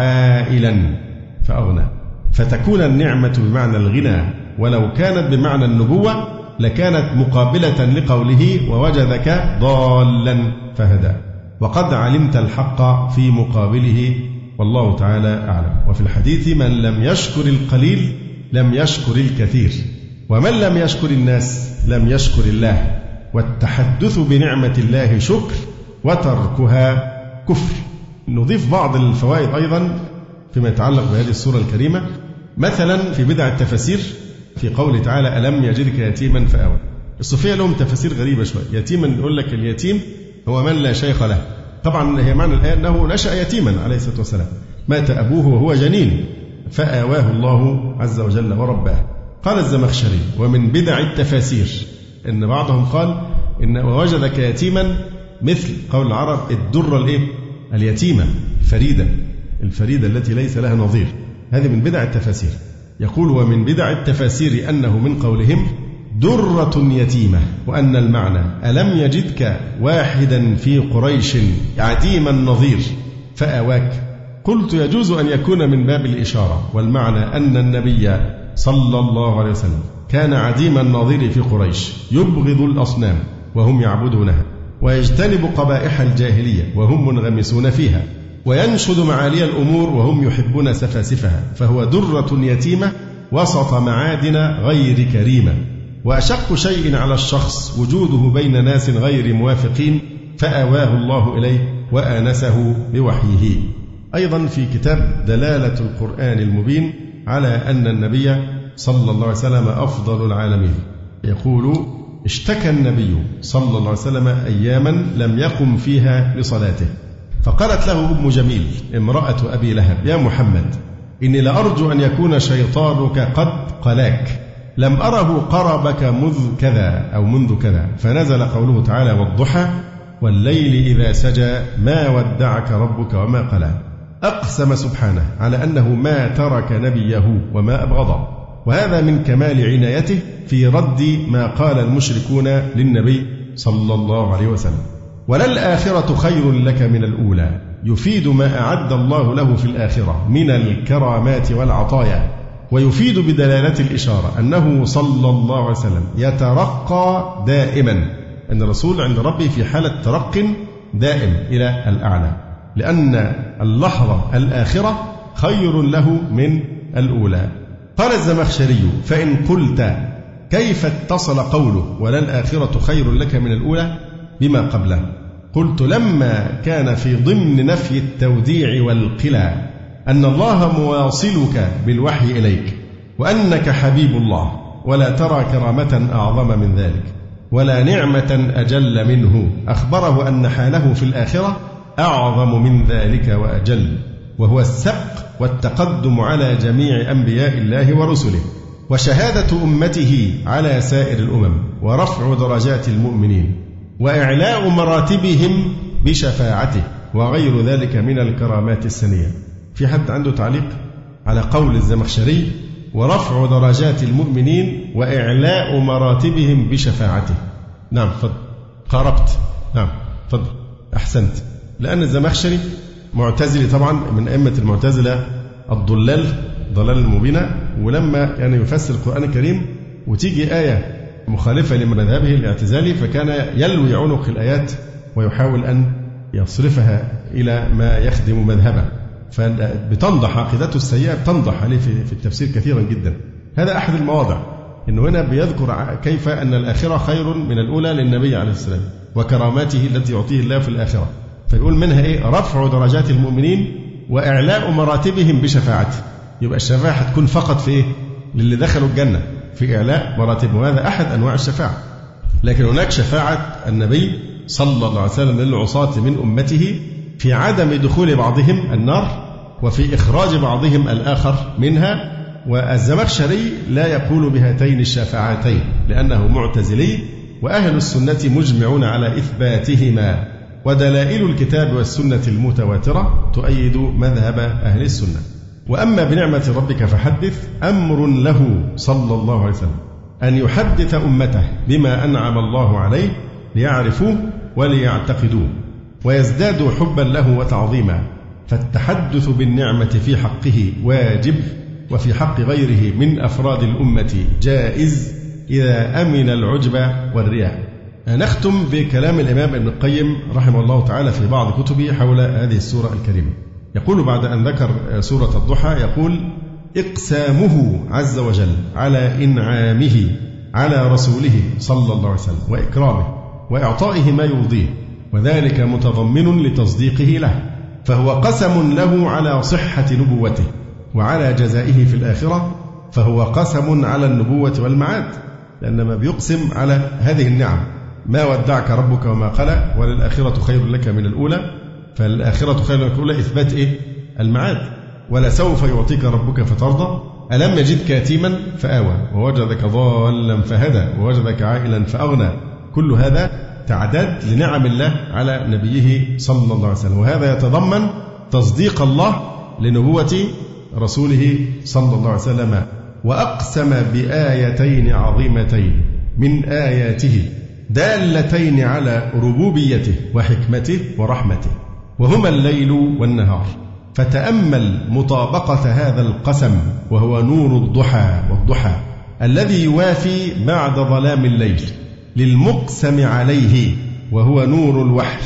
عائلا فأغنى، فتكون النعمة بمعنى الغنى، ولو كانت بمعنى النبوة لكانت مقابلة لقوله ووجدك ضالا فهدى، وقد علمت الحق في مقابله، والله تعالى أعلم. وفي الحديث من لم يشكر القليل لم يشكر الكثير، ومن لم يشكر الناس لم يشكر الله، والتحدث بنعمة الله شكر وتركها كفر. نضيف بعض الفوائد أيضا فيما يتعلق بهذه السورة الكريمة، مثلا في بدع التفاسير في قوله تعالى ألم يجدك يتيما فآوى. الصوفية لهم تفاسير غريبة شوية. يتيما يقول لك اليتيم هو من لا شيخ له، طبعا هي معنى الآية أنه نشأ يتيما عليه الصلاة والسلام، مات أبوه وهو جنين فآواه الله عز وجل ورباه. قال الزمخشري ومن بدع التفاسير إن بعضهم قال إن ووجدك يتيما مثل قول العرب الدرة اليتيمة الفريدة التي ليس لها نظير. هذه من بدع التفاسير. يقول ومن بدع التفاسير أنه من قولهم درة يتيمة، وأن المعنى ألم يجدك واحدا في قريش عديم النظير فآواك. قلت يجوز أن يكون من باب الإشارة، والمعنى أن النبي صلى الله عليه وسلم كان عديم النظير في قريش، يبغض الأصنام وهم يعبدونها، ويجتنب قبائح الجاهلية وهم منغمسون فيها، وينشد معالي الأمور وهم يحبون سفاسفها، فهو درة يتيمة وسط معادن غير كريمة. وأشق شيء على الشخص وجوده بين ناس غير موافقين فآواه الله إليه وآنسه بوحيه. أيضا في كتاب دلالة القرآن المبين على أن النبي صلى الله عليه وسلم أفضل العالمين، يقول اشتكى النبي صلى الله عليه وسلم أياما لم يقم فيها لصلاته، فقالت له أم جميل امرأة أبي لهب يا محمد إني لأرجو أن يكون شيطانك قد قلاك، لم أره قربك منذ كذا. فنزل قوله تعالى والضحى والليل إذا سجى ما ودعك ربك وما قلى. أقسم سبحانه على أنه ما ترك نبيه وما أبغضه، وهذا من كمال عنايته في رد ما قال المشركون للنبي صلى الله عليه وسلم. وللآخرة خير لك من الأولى، يفيد ما أعد الله له في الآخرة من الكرامات والعطايا، ويفيد بدلالة الإشارة أنه صلى الله عليه وسلم يترقى دائما، أن الرسول عند ربه في حالة ترق دائم إلى الأعلى، لأن اللحظة الآخرة خير له من الأولى. قال الزمخشري فإن قلت كيف اتصل قوله وللآخرة خير لك من الأولى بما قبله؟ قلت لما كان في ضمن نفي التوديع والقلى أن الله مواصلك بالوحي إليك، وأنك حبيب الله، ولا ترى كرامة أعظم من ذلك ولا نعمة أجل منه، أخبره أن حاله في الآخرة أعظم من ذلك وأجل، وهو السبق والتقدم على جميع أنبياء الله ورسله، وشهادة أمته على سائر الأمم، ورفع درجات المؤمنين، وإعلاء مراتبهم بشفاعته، وغير ذلك من الكرامات السنية. في حد عنده تعليق على قول الزمخشري ورفع درجات المؤمنين وإعلاء مراتبهم بشفاعته؟ نعم فضل. قاربت. نعم فضل. أحسنت. لأن الزمخشري معتزلي طبعا، من أئمة المعتزلة الضلال ضلال المبينة، ولما يعني يفسر القرآن الكريم وتيجي آية مخالفة لمذهبه الاعتزالي فكان يلوي عنق الآيات ويحاول أن يصرفها إلى ما يخدم مذهبه، فبتنضح عقيدته السيئة، بتنضح عليه في التفسير كثيرا جدا. هذا أحد المواضع، إنه هنا بيذكر كيف أن الآخرة خير من الأولى للنبي عليه السلام وكراماته التي يعطيه الله في الآخرة، فيقول منها رفع درجات المؤمنين وإعلاء مراتبهم بشفاعته. يبقى الشفاعة هتكون فقط في للي دخلوا الجنة، في إعلاء مراتبهم، وهذا أحد أنواع الشفاعة. لكن هناك شفاعة النبي صلى الله عليه وسلم للعصاة من أمته في عدم دخول بعضهم النار وفي إخراج بعضهم الآخر منها. والزمخشري لا يقول بهاتين الشفاعتين لأنه معتزلي، وأهل السنة مجمعون على إثباتهما، ودلائل الكتاب والسنة المتواترة تؤيد مذهب أهل السنة. وأما بنعمة ربك فحدث، أمر له صلى الله عليه وسلم أن يحدث أمته بما أنعم الله عليه ليعرفوه وليعتقدوه ويزدادوا حبا له وتعظيما. فالتحدث بالنعمة في حقه واجب، وفي حق غيره من أفراد الأمة جائز إذا أمن العجب والرياء. نختم بكلام الإمام ابن القيم رحمه الله تعالى في بعض كتبه حول هذه السورة الكريمة. يقول بعد أن ذكر سورة الضحى، يقول: إقسامه عز وجل على إنعامه على رسوله صلى الله عليه وسلم وإكرامه وإعطائه ما يرضيه، وذلك متضمن لتصديقه له، فهو قسم له على صحة نبوته وعلى جزائه في الآخرة، فهو قسم على النبوة والمعاد، لأنما بيقسم على هذه النعم: ما ودعك ربك وما قلى، وللآخرة خير لك من الأولى. فالآخرة خير لك من الأولى إثبات المعاد. ولسوف يعطيك ربك فترضى، ألم يجدك يتيما فآوى ووجدك ضالا فهدى ووجدك عائلا فأغنى. كل هذا تعداد لنعم الله على نبيه صلى الله عليه وسلم، وهذا يتضمن تصديق الله لنبوة رسوله صلى الله عليه وسلم. وأقسم بآيتين عظيمتين من آياته دالتين على ربوبيته وحكمته ورحمته، وهما الليل والنهار. فتأمل مطابقة هذا القسم، وهو نور الضحى والضحى الذي يوافي بعد ظلام الليل، للمقسم عليه، وهو نور الوحي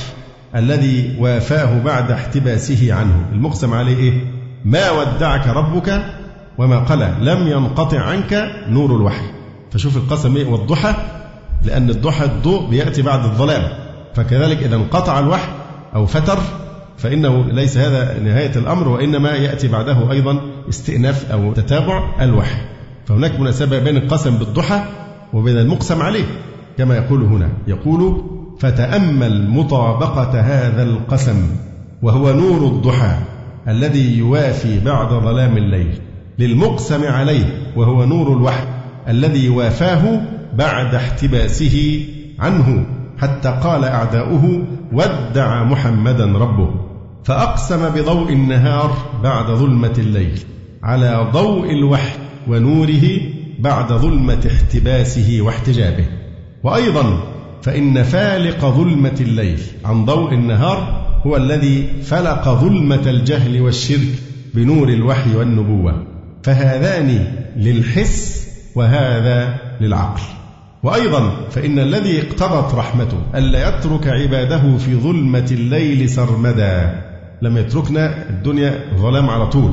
الذي وافاه بعد احتباسه عنه. المقسم عليه ما ودعك ربك وما قلى، لم ينقطع عنك نور الوحي. فشوف القسم والضحى، لأن الضحى الضوء بيأتي بعد الظلام، فكذلك إذا انقطع الوحي أو فتر فإنه ليس هذا نهاية الأمر، وإنما يأتي بعده أيضا استئناف أو تتابع الوحي. فهناك مناسبة بين القسم بالضحى وبين المقسم عليه، كما يقول هنا، يقول: فتأمل مطابقة هذا القسم، وهو نور الضحى الذي يوافي بعد ظلام الليل، للمقسم عليه، وهو نور الوحي الذي وافاه بعد احتباسه عنه، حتى قال أعداؤه: ودع محمدا ربه. فأقسم بضوء النهار بعد ظلمة الليل على ضوء الوحي ونوره بعد ظلمة احتباسه واحتجابه. وأيضا فإن فالق ظلمة الليل عن ضوء النهار هو الذي فلق ظلمة الجهل والشرك بنور الوحي والنبوة، فهذان للحس وهذا للعقل. وأيضا فإن الذي اقتضت رحمته ألا يترك عباده في ظلمة الليل سرمدا، لم يتركنا الدنيا ظلام على طول،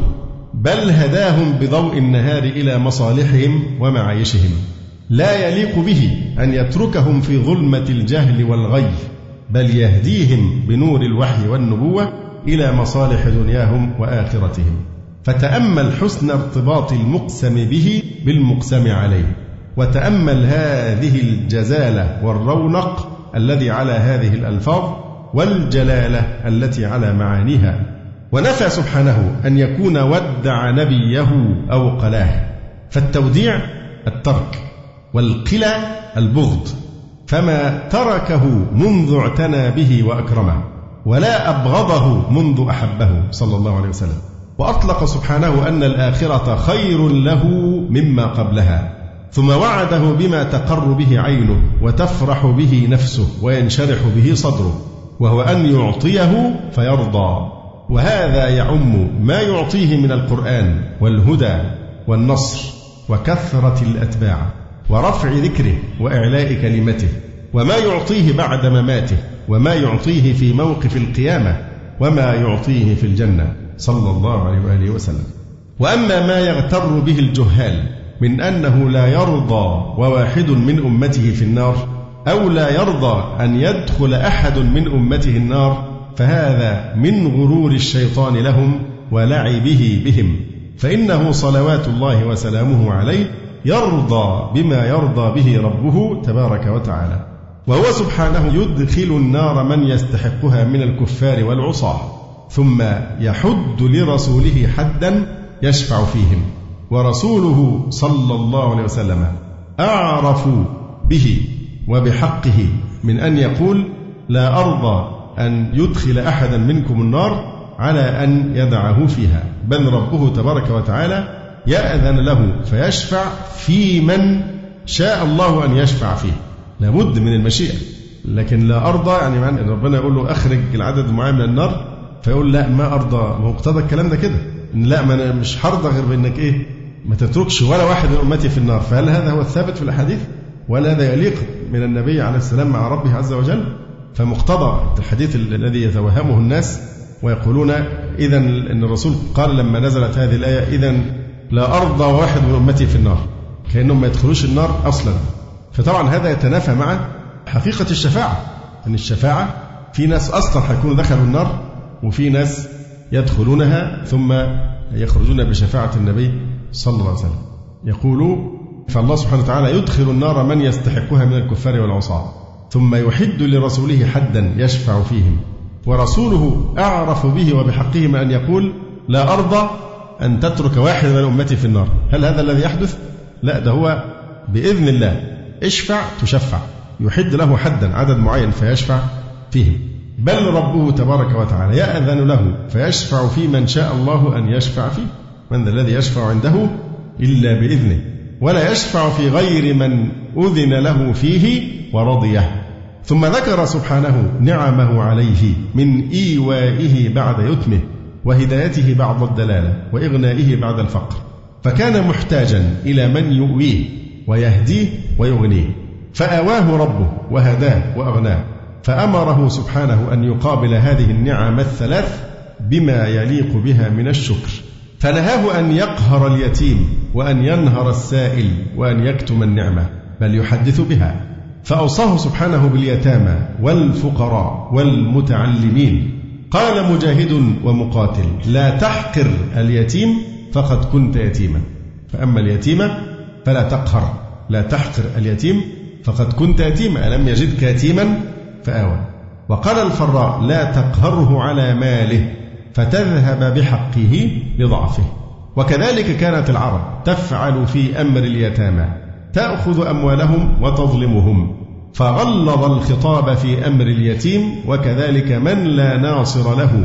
بل هداهم بضوء النهار إلى مصالحهم ومعايشهم. لا يليق به أن يتركهم في ظلمة الجهل والغي، بل يهديهم بنور الوحي والنبوة إلى مصالح دنياهم وآخرتهم. فتأمل حسن ارتباط المقسم به بالمقسم عليه، وتأمل هذه الجزالة والرونق الذي على هذه الألفاظ، والجلالة التي على معانيها. ونفى سبحانه أن يكون ودع نبيه أو قلاه، فالتوديع الترك، والقلى البغض، فما تركه منذ اعتنى به وأكرمه، ولا أبغضه منذ أحبه صلى الله عليه وسلم. وأطلق سبحانه أن الآخرة خير له مما قبلها، ثم وعده بما تقر به عينه وتفرح به نفسه وينشرح به صدره، وهو أن يعطيه فيرضى. وهذا يعم ما يعطيه من القرآن والهدى والنصر وكثرة الأتباع ورفع ذكره وإعلاء كلمته، وما يعطيه بعد مماته، وما يعطيه في موقف القيامة، وما يعطيه في الجنة صلى الله عليه وآله وسلم. وأما ما يغتر به الجهال من أنه لا يرضى وواحد من أمته في النار، أو لا يرضى أن يدخل أحد من أمته النار، فهذا من غرور الشيطان لهم ولعبه بهم، فإنه صلوات الله وسلامه عليه يرضى بما يرضى به ربه تبارك وتعالى، وهو سبحانه يدخل النار من يستحقها من الكفار والعصاة، ثم يحد لرسوله حدا يشفع فيهم. ورسوله صلى الله عليه وسلم أعرف به وبحقه من أن يقول: لا أرضى أن يدخل أحدا منكم النار على أن يدعه فيها، بل ربه تبارك وتعالى يأذن له فيشفع في من شاء الله أن يشفع فيه. لابد من المشيئة، لكن لا أرضى يعني معنى ربنا يقول له أخرج العدد المعين من النار، فيقول لا ما أرضى. مقتضى الكلام ده كده، إن لا ما أنا مش هرضى غير بإنك إيه ما تتركش ولا واحد من أمتي في النار. فهل هذا هو الثابت في الأحاديث؟ ولا هذا يليق من النبي عليه السلام مع ربه عز وجل؟ فمقتضى الحديث الذي يتوهمه الناس ويقولون إذا أن الرسول قال لما نزلت هذه الآية إذا لا أرضى واحد من أمتي في النار، كأنهم ما يدخلوش النار أصلا. فطبعا هذا يتنافى مع حقيقة الشفاعة، أن الشفاعة في ناس أصلا هيكونوا دخلوا النار، وفي ناس يدخلونها ثم يخرجون بشفاعة النبي صلى الله عليه وسلم. يقول فالله سبحانه وتعالى يدخل النار من يستحقها من الكفار والعصاة، ثم يحد لرسوله حدا يشفع فيهم، ورسوله أعرف به وبحقه من أن يقول لا أرضى أن تترك واحد من أمتي في النار. هل هذا الذي يحدث؟ لا، ده هو بإذن الله اشفع تشفع، يحد له حدا عدد معين فيشفع فيهم، بل ربه تبارك وتعالى يأذن له فيشفع في من شاء الله أن يشفع فيه. من ذا الذي يشفع عنده إلا بإذنه، ولا يشفع في غير من أذن له فيه ورضيه. ثم ذكر سبحانه نعمه عليه من إيوائه بعد يتمه، وهدايته بعد الدلالة، وإغنائه بعد الفقر، فكان محتاجا إلى من يؤويه ويهديه ويغنيه، فآواه ربه وهداه وأغناه، فأمره سبحانه أن يقابل هذه النعم الثلاث بما يليق بها من الشكر، فنهاه أن يقهر اليتيم وأن ينهر السائل وأن يكتم النعمة، بل يحدث بها. فأوصاه سبحانه باليتامى والفقراء والمتعلمين. قال مجاهد ومقاتل لا تحقر اليتيم فقد كنت يتيما، فأما اليتيم فلا تقهر، لا تحقر اليتيم فقد كنت يتيما، ألم يجدك يتيما فآوى. وقال الفراء لا تقهره على ماله فتذهب بحقه لضعفه. وكذلك كانت العرب تفعل في أمر اليتامى، تأخذ أموالهم وتظلمهم، فغلظ الخطاب في أمر اليتيم، وكذلك من لا ناصر له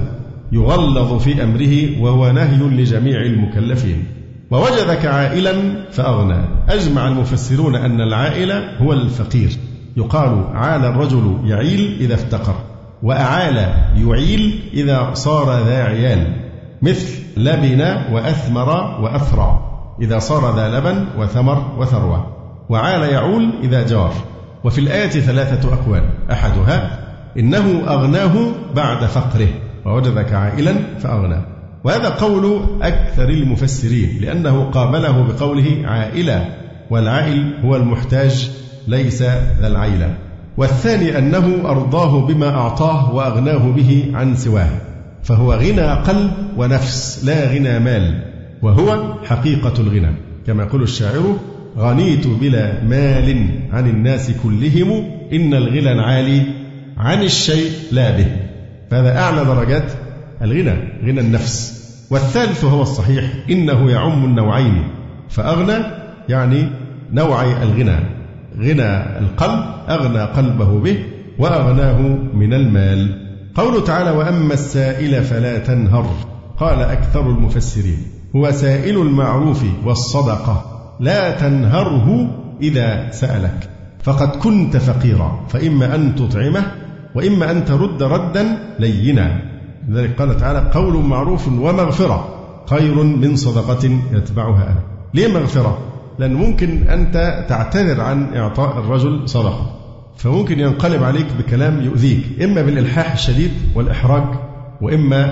يغلظ في أمره، وهو نهي لجميع المكلفين. ووجدك عائلا فأغنى. أجمع المفسرون أن العائل هو الفقير، يقال عال الرجل يعيل إذا افتقر، وأعال يعيل إذا صار ذا عيال، مثل لبن وأثمر وأثرى إذا صار ذا لبن وثمر وثروة، وعال يعول إذا جار. وفي الآية 3 أقوال، أحدها إنه أغناه بعد فقره، ووجدك عائلا فأغنى، وهذا قول أكثر المفسرين، لأنه قابله بقوله عائلا، والعائل هو المحتاج ليس ذا العيلة. والثاني أنه أرضاه بما أعطاه وأغناه به عن سواه، فهو غنى قلب ونفس لا غنى مال، وهو حقيقة الغنى، كما يقول الشاعر غنيت بلا مال عن الناس كلهم، إن الغنى العالي عن الشيء لا به. فهذا أعلى درجات الغنى، غنى النفس. والثالث هو الصحيح، إنه يعم النوعين، فأغنى يعني نوعي الغنى، غنى القلب أغنى قلبه به، وأغناه من المال. قوله تعالى وأما السائل فلا تنهر، قال أكثر المفسرين هو سائل المعروف والصدقة، لا تنهره إذا سألك، فقد كنت فقيرا، فإما أن تطعمه وإما أن ترد ردا لينا. لذلك قال تعالى قول معروف ومغفرة خير من صدقة يتبعها أذى. ليه مغفرة؟ لأن ممكن أنت تعتذر عن إعطاء الرجل صدقة، فممكن ينقلب عليك بكلام يؤذيك، إما بالإلحاح الشديد والإحراج، وإما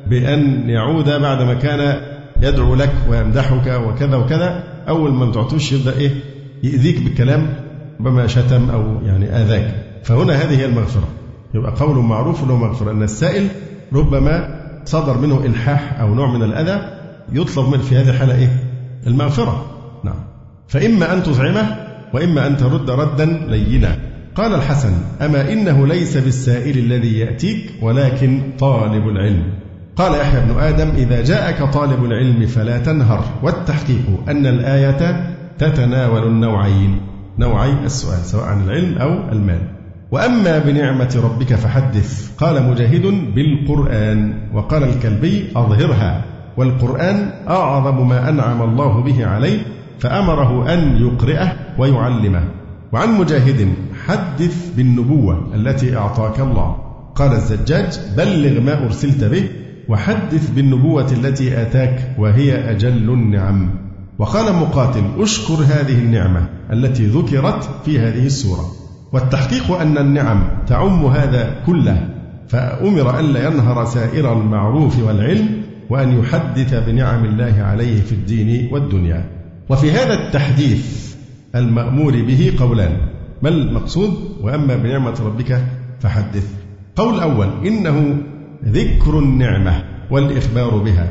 بأن يعود بعدما كان يدعو لك ويمدحك وكذا وكذا، أول ما تعطوش يبدأ يؤذيك بالكلام بما شتم أو يعني آذاك. فهنا هذه هي المغفرة، يبقى قول معروف له مغفرة. أن السائل ربما صدر منه إلحاح أو نوع من الأذى، يطلب من في هذه الحالة المغفرة. نعم. فإما أن تطعمه وإما أن ترد ردا لينا. قال الحسن أما إنه ليس بالسائل الذي يأتيك ولكن طالب العلم. قال يحيى بن آدم إذا جاءك طالب العلم فلا تنهر، والتحقيق أن الآية تتناول النوعين، نوعي السؤال سواء عن العلم أو المال. وأما بنعمة ربك فحدث، قال مجاهد بالقرآن، وقال الكلبي أظهرها، والقرآن أعظم ما أنعم الله به عليه، فأمره أن يقرئه ويعلمه. وعن مجاهد حدث بالنبوة التي أعطاك الله. قال الزجاج: بلغ ما أرسلت به وحدث بالنبوة التي آتاك وهي أجل النعم. وقال مقاتل: أشكر هذه النعمة التي ذكرت في هذه السورة. والتحقيق أن النعم تعم هذا كله، فأمر ألا ينهر سائر المعروف والعلم، وأن يحدث بنعم الله عليه في الدين والدنيا. وفي هذا التحديث المأمور به قولان: ما المقصود؟ وأما بنعمة ربك فحدث. قول أول: إنه ذكر النعمة والإخبار بها،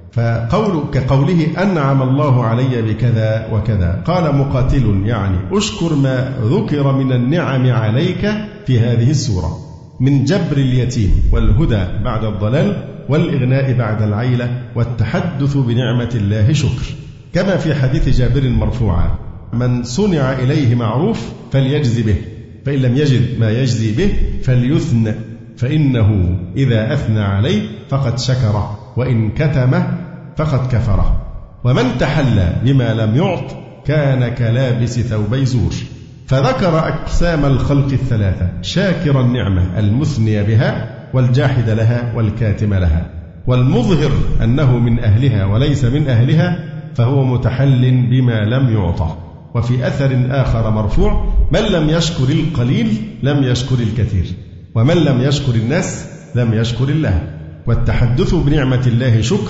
كقوله أنعم الله علي بكذا وكذا. قال مقاتل: يعني أشكر ما ذكر من النعم عليك في هذه السورة من جبر اليتيم والهدى بعد الضلال والإغناء بعد العيلة والتحدث بنعمة الله شكر. كما في حديث جابر مرفوعا: من صنع إليه معروف فليجزي به، فإن لم يجد ما يجزي به فليثنى، فإنه إذا أثنى عليه فقد شكره، وإن كتمه فقد كفره. ومن تحلى بما لم يعط كان كلابس ثوبي زور. فذكر أقسام الخلق الثلاثة: شاكر النعمة المثني بها، والجاحد لها، والكاتم لها. والمظهر أنه من أهلها وليس من أهلها فهو متحل بما لم يعطى. وفي أثر آخر مرفوع: من لم يشكر القليل لم يشكر الكثير، ومن لم يشكر الناس لم يشكر الله. والتحدث بنعمة الله شكر،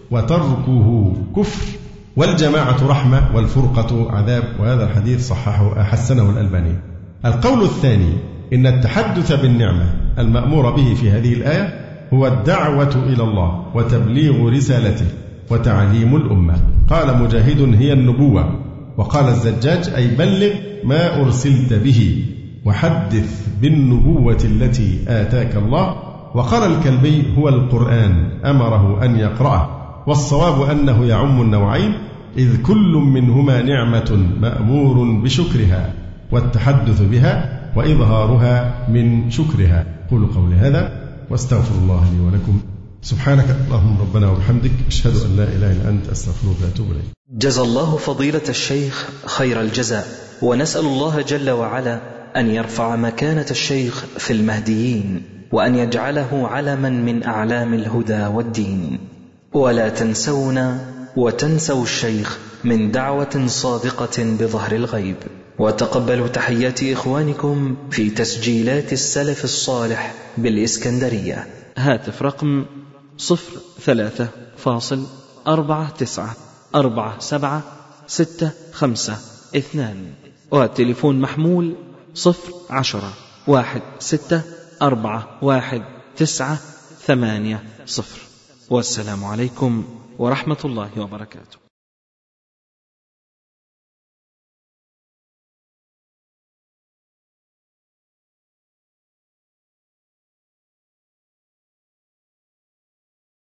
وتركه كفر. والجماعة رحمة والفرقة عذاب. وهذا الحديث حسنه الألباني. القول الثاني: إن التحدث بالنعمة المأمور به في هذه الآية هو الدعوة إلى الله وتبليغ رسالته وتعليم الأمة. قال مجاهد: هي النبوة. وقال الزجاج: أي بلغ ما أرسلت به وحدث بالنبوة التي آتاك الله. وقال الكلبي: هو القرآن أمره أن يقرأه. والصواب أنه يعم النوعين، إذ كل منهما نعمة مأمور بشكرها، والتحدث بها وإظهارها من شكرها. قولوا قولي هذا واستغفر الله لي ولكم. سبحانك اللهم ربنا وبحمدك، أشهد أن لا إله إلا أنت، أستغفرك وأتوب إليك. جزى الله فضيلة الشيخ خير الجزاء، ونسأل الله جل وعلا أن يرفع مكانة الشيخ في المهديين، وأن يجعله علما من أعلام الهدى والدين. ولا تنسونا وتنسوا الشيخ من دعوة صادقة بظهر الغيب. وتقبلوا تحيات إخوانكم في تسجيلات السلف الصالح بالإسكندرية. هاتف رقم 0349476562، والتليفون محمول 010-164198. والسلام عليكم ورحمة الله وبركاته.